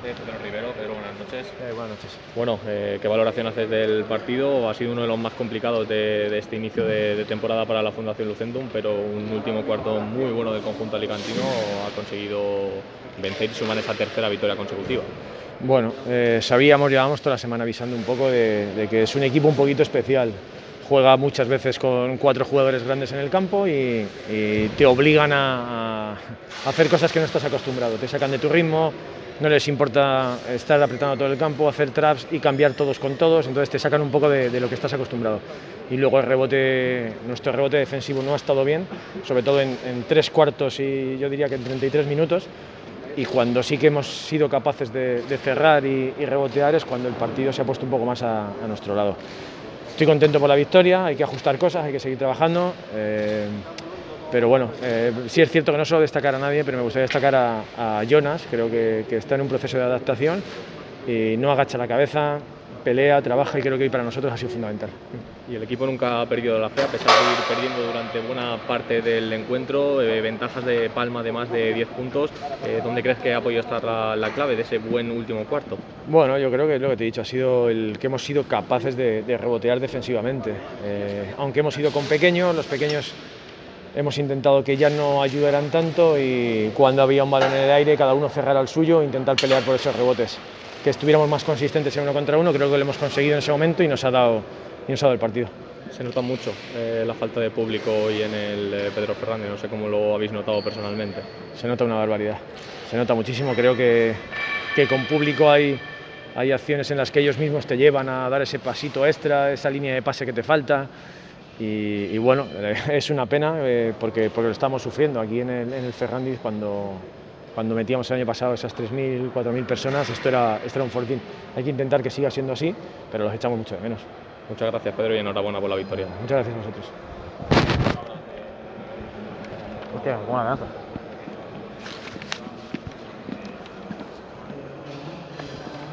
Pedro Rivero. Pedro, buenas noches. Buenas noches. Bueno, ¿qué valoración haces del partido? Ha sido uno de los más complicados de este inicio de temporada para la Fundación Lucentum, pero un último cuarto muy bueno del conjunto alicantino ha conseguido vencer y sumar esa tercera victoria consecutiva. Bueno, llevábamos toda la semana avisando un poco de que es un equipo un poquito especial. Juega muchas veces con 4 jugadores grandes en el campo y te obligan a hacer cosas que no estás acostumbrado. Te sacan de tu ritmo, no les importa estar apretando todo el campo, hacer traps y cambiar todos con todos, entonces te sacan un poco de lo que estás acostumbrado. Y luego nuestro rebote defensivo no ha estado bien, sobre todo en 3 cuartos y yo diría que en 33 minutos. Y cuando sí que hemos sido capaces de cerrar y rebotear es cuando el partido se ha puesto un poco más a nuestro lado. Estoy contento por la victoria, hay que ajustar cosas, hay que seguir trabajando, pero bueno, sí es cierto que no suelo destacar a nadie, pero me gustaría destacar a Jonas, creo que está en un proceso de adaptación y no agacha la cabeza, pelea, trabaja y creo que hoy para nosotros ha sido fundamental. Y el equipo nunca ha perdido la fe, a pesar de ir perdiendo durante buena parte del encuentro, ventajas de palma de más de 10 puntos. ¿Dónde crees que ha podido estar la clave de ese buen último cuarto? Bueno, yo creo que lo que te he dicho ha sido el que hemos sido capaces de rebotear defensivamente. Aunque hemos ido con pequeños, los pequeños hemos intentado que ya no ayudaran tanto y cuando había un balón en el aire cada uno cerrara el suyo e intentar pelear por esos rebotes. Que estuviéramos más consistentes en 1 contra 1, creo que lo hemos conseguido en ese momento y nos ha dado el partido. Se nota mucho la falta de público hoy en el Pedro Fernández, no sé cómo lo habéis notado personalmente. Se nota una barbaridad, se nota muchísimo, creo que con público hay acciones en las que ellos mismos te llevan a dar ese pasito extra, esa línea de pase que te falta y bueno, es una pena porque lo estamos sufriendo aquí en el Fernández cuando metíamos el año pasado esas 3.000, 4.000 personas, esto era un fortín. Hay que intentar que siga siendo así, pero los echamos mucho de menos. Muchas gracias, Pedro, y enhorabuena por la victoria. Muchas gracias a vosotros. Hostia, buena danza.